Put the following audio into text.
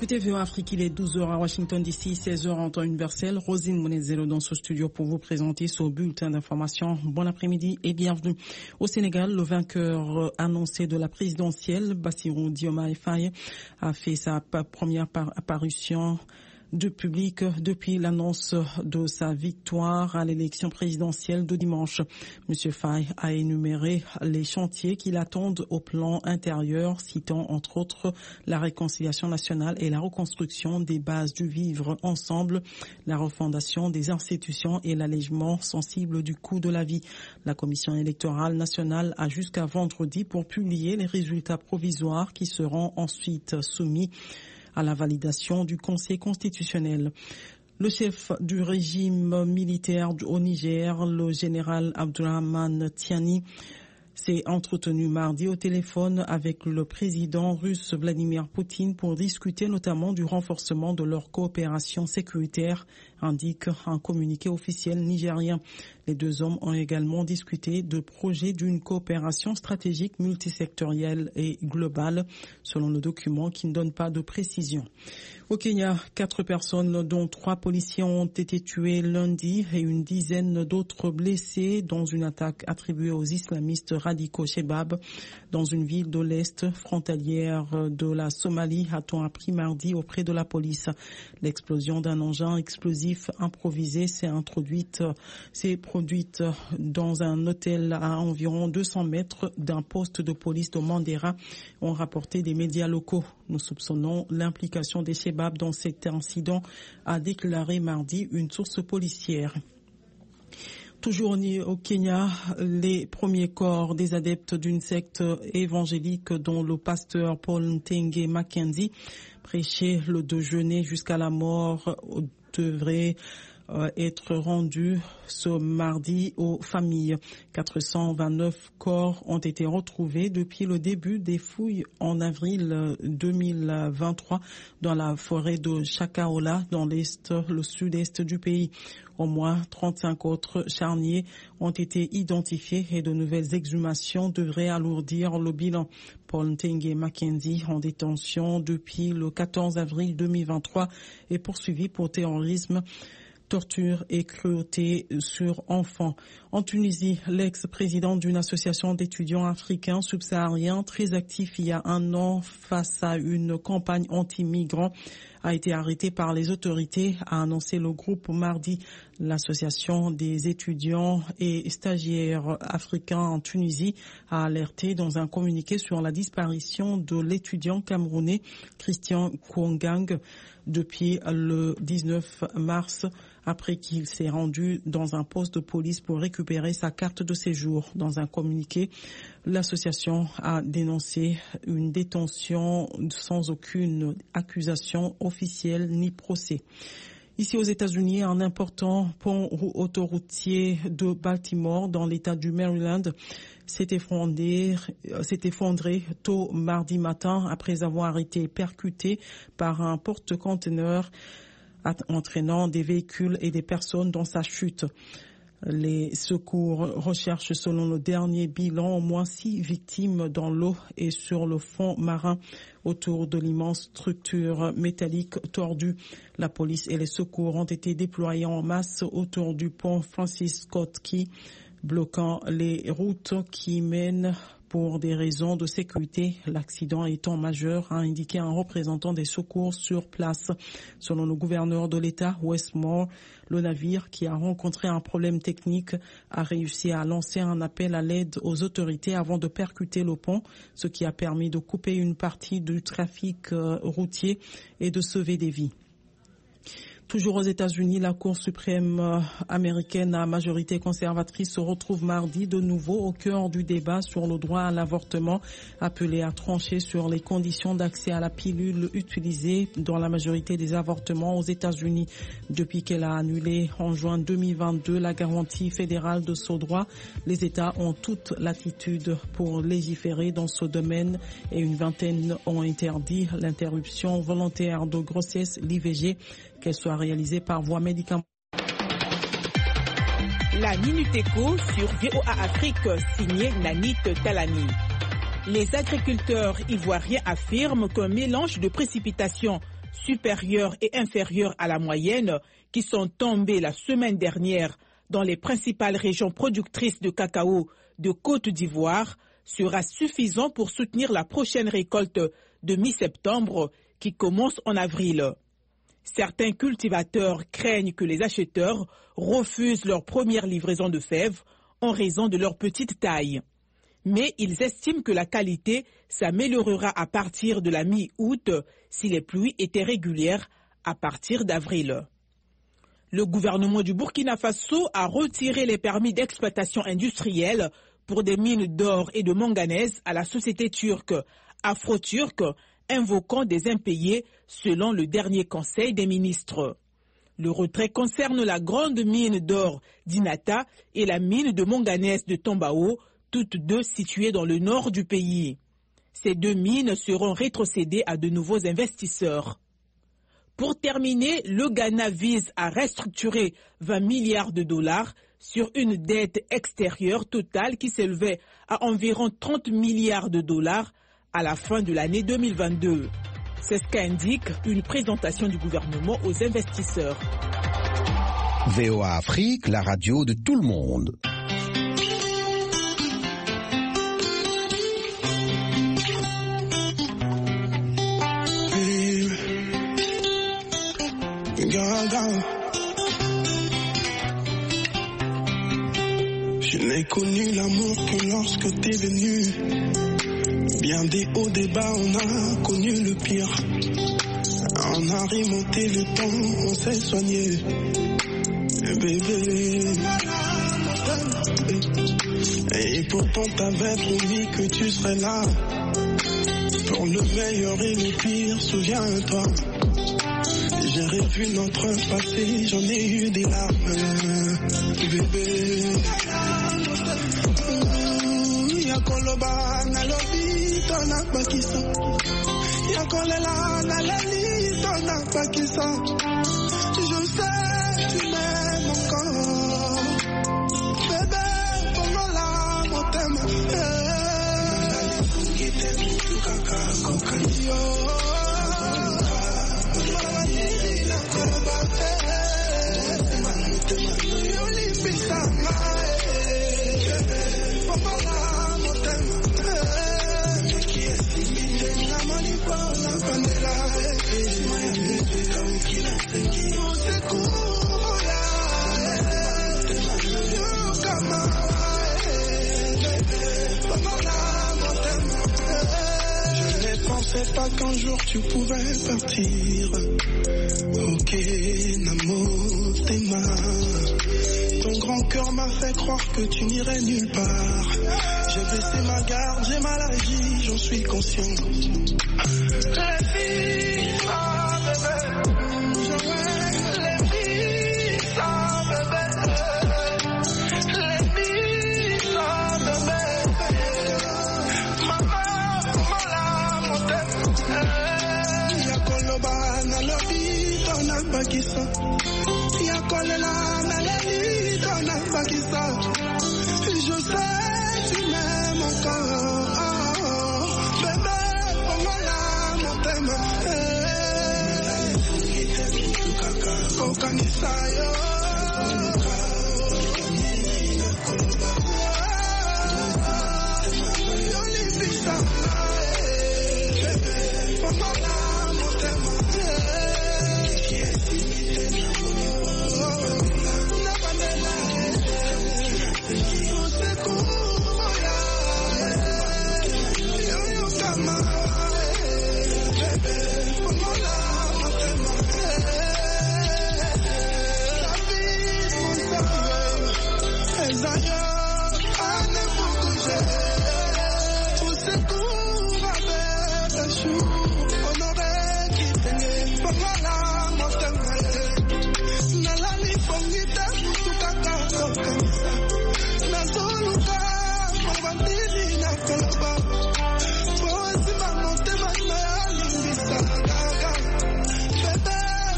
écoutez VOA Afrique, il est 12h à Washington DC, 16h en temps universel. Rosine Monezero dans ce studio pour vous présenter ce bulletin d'information. Bon après-midi et bienvenue. Au Sénégal, le vainqueur annoncé de la présidentielle, Bassirou Diomaye Faye, a fait sa première apparition de public depuis l'annonce de sa victoire à l'élection présidentielle de dimanche. Monsieur Faye a énuméré les chantiers qui l'attendent au plan intérieur, citant entre autres la réconciliation nationale et la reconstruction des bases du vivre ensemble, la refondation des institutions et l'allègement sensible du coût de la vie. La Commission électorale nationale a jusqu'à vendredi pour publier les résultats provisoires qui seront ensuite soumis à la validation du Conseil constitutionnel. Le chef du régime militaire au Niger, le général Abdourahmane Tiani, s'est entretenu mardi au téléphone avec le président russe Vladimir Poutine pour discuter notamment du renforcement de leur coopération sécuritaire, indique un communiqué officiel nigérien. Les deux hommes ont également discuté de projets d'une coopération stratégique multisectorielle et globale, selon le document qui ne donne pas de précision. Au Kenya, 4 personnes, dont 3 policiers, ont été tués lundi et une dizaine d'autres blessés dans une attaque attribuée aux islamistes radicaux Shebab dans une ville de l'Est frontalière de la Somalie, a-t-on appris mardi auprès de la police. L'explosion d'un engin explosif improvisé s'est produite dans un hôtel à environ 200 mètres d'un poste de police de Mandera, ont rapporté des médias locaux. Nous soupçonnons l'implication des Shebab dans cet incident, a déclaré mardi une source policière. Toujours au Kenya, les premiers corps des adeptes d'une secte évangélique dont le pasteur Paul Ntenge Mackenzie prêchait le déjeuner jusqu'à la mort devraient être rendus ce mardi aux familles. 429 corps ont été retrouvés depuis le début des fouilles en avril 2023 dans la forêt de Chakaola, dans le sud-est du pays. Au moins 35 autres charniers ont été identifiés et de nouvelles exhumations devraient alourdir le bilan. Paul Ntenge Mackenzie, en détention depuis le 14 avril 2023, est poursuivi pour terrorisme, torture et cruauté sur enfants. En Tunisie, l'ex-président d'une association d'étudiants africains subsahariens très actif il y a un an face à une campagne anti-migrants a été arrêté par les autorités, a annoncé le groupe mardi. L'association des étudiants et stagiaires africains en Tunisie a alerté dans un communiqué sur la disparition de l'étudiant camerounais Christian Kouangang depuis le 19 mars, après qu'il s'est rendu dans un poste de police pour récupérer sa carte de séjour. Dans un communiqué, l'association a dénoncé une détention sans aucune accusation officielle ni procès. Ici aux États-Unis, un important pont autoroutier de Baltimore dans l'État du Maryland s'est effondré tôt mardi matin après avoir été percuté par un porte-conteneurs entraînant des véhicules et des personnes dans sa chute. Les secours recherchent, selon le dernier bilan, au moins 6 victimes dans l'eau et sur le fond marin autour de l'immense structure métallique tordue. La police et les secours ont été déployés en masse autour du pont Francis Scott Key, bloquant les routes qui mènent pour des raisons de sécurité, l'accident étant majeur, a indiqué un représentant des secours sur place. Selon le gouverneur de l'État, Wes Moore, le navire qui a rencontré un problème technique a réussi à lancer un appel à l'aide aux autorités avant de percuter le pont, ce qui a permis de couper une partie du trafic routier et de sauver des vies. Toujours aux États-Unis, la Cour suprême américaine à majorité conservatrice se retrouve mardi de nouveau au cœur du débat sur le droit à l'avortement, appelé à trancher sur les conditions d'accès à la pilule utilisée dans la majorité des avortements aux États-Unis. Depuis qu'elle a annulé en juin 2022 la garantie fédérale de ce droit, les États ont toute latitude pour légiférer dans ce domaine et une vingtaine ont interdit l'interruption volontaire de grossesse, l'IVG, qu'elle soit réalisée par voie médicamenteux. La Minute Éco sur VOA Afrique, signée Nanit Talani. Les agriculteurs ivoiriens affirment qu'un mélange de précipitations supérieurs et inférieurs à la moyenne qui sont tombés la semaine dernière dans les principales régions productrices de cacao de Côte d'Ivoire sera suffisant pour soutenir la prochaine récolte de mi-septembre qui commence en avril. Certains cultivateurs craignent que les acheteurs refusent leur première livraison de fèves en raison de leur petite taille. Mais ils estiment que la qualité s'améliorera à partir de la mi-août si les pluies étaient régulières à partir d'avril. Le gouvernement du Burkina Faso a retiré les permis d'exploitation industrielle pour des mines d'or et de manganèse à la société turque Afro-Turc, invoquant des impayés selon le dernier conseil des ministres. Le retrait concerne la grande mine d'or d'Inata et la mine de manganèse de Tombao, toutes deux situées dans le nord du pays. Ces deux mines seront rétrocédées à de nouveaux investisseurs. Pour terminer, le Ghana vise à restructurer 20 milliards de dollars sur une dette extérieure totale qui s'élevait à environ 30 milliards de dollars à la fin de l'année 2022. C'est ce qu'indique une présentation du gouvernement aux investisseurs. VOA Afrique, la radio de tout le monde. Je n'ai connu l'amour que lorsque t'es venu. Bien des hauts, des bas, on a connu le pire. On a remonté le temps, on s'est soigné. Bébé. Et pourtant t'avais promis que tu serais là. Pour le meilleur et le pire, souviens-toi. J'ai revu notre passé, j'en ai eu des larmes, bébé. Yakoloba nalobi tona bakisa, yakolela nalali tona bakisa. Je sais tu m'aimes encore, bébé. Pongola mon thème. Je ne pensais pas qu'un jour tu pouvais partir. Ok, Namo, Tema. Ton grand cœur m'a fait croire que tu n'irais nulle part. J'ai baissé ma garde, j'ai mal agi, j'en suis conscient. Les filles, ça bébé. Les filles, ça bébé. Les filles, ça bébé. Maman, voilà mon thème. Yakoloba, nalobi, ton bakisa. Yakolela, nalali, ton bakisa. Je sais, tu m'aimes encore. Bébé, pongola, mon thème. Kokanisa, yo. Yolipisa, bébé, pongola, mon thème. Nalani pongita mutukaka.